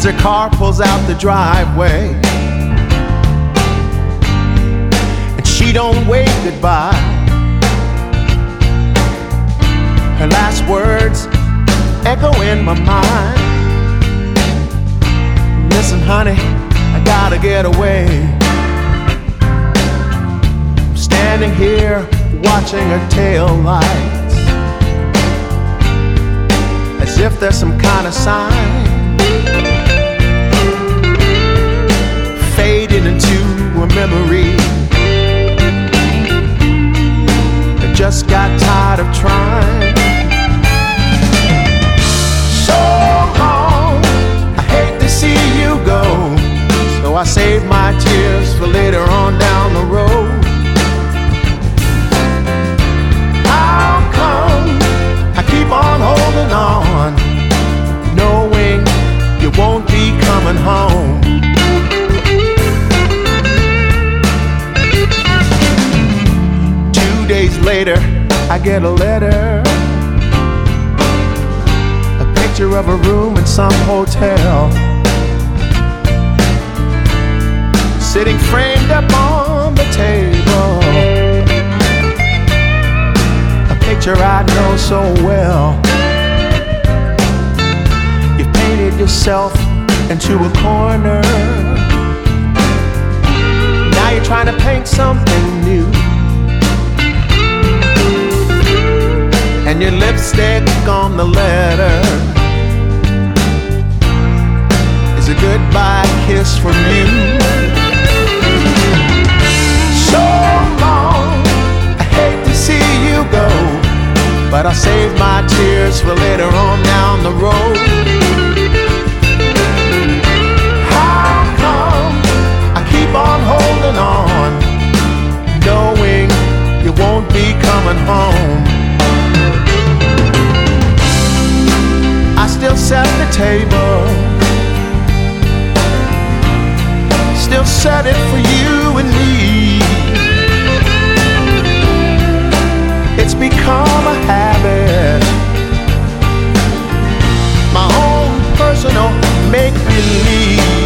her car pulls out the driveway, and she don't wave goodbye. Her last words echo in my mind. Listen, honey, I gotta get away. I'm standing here watching her tail lights, as if there's some kind of sign. Fading into a memory. I just got tired of trying. So long, I hate to see you go, so I save my tears for later on down the road. How come I keep on holding on, knowing you won't be coming home? 2 days later, I get a letter, a picture of a room in some hotel, sitting framed up on the table, a picture I know so well. You've painted yourself into a corner, now you're trying to paint something new, and your lipstick on the letter is a goodbye kiss from you. So long, I hate to see you go, but I'll save my tears for later on down the road. How come I keep on holding on, knowing you won't be coming home? I still set the table, still set it for you and me. It's become a habit, my own personal make-believe.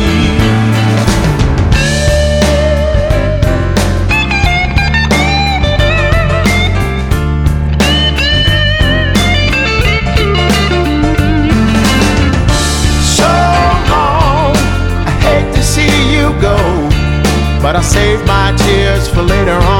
But I save my tears for later on.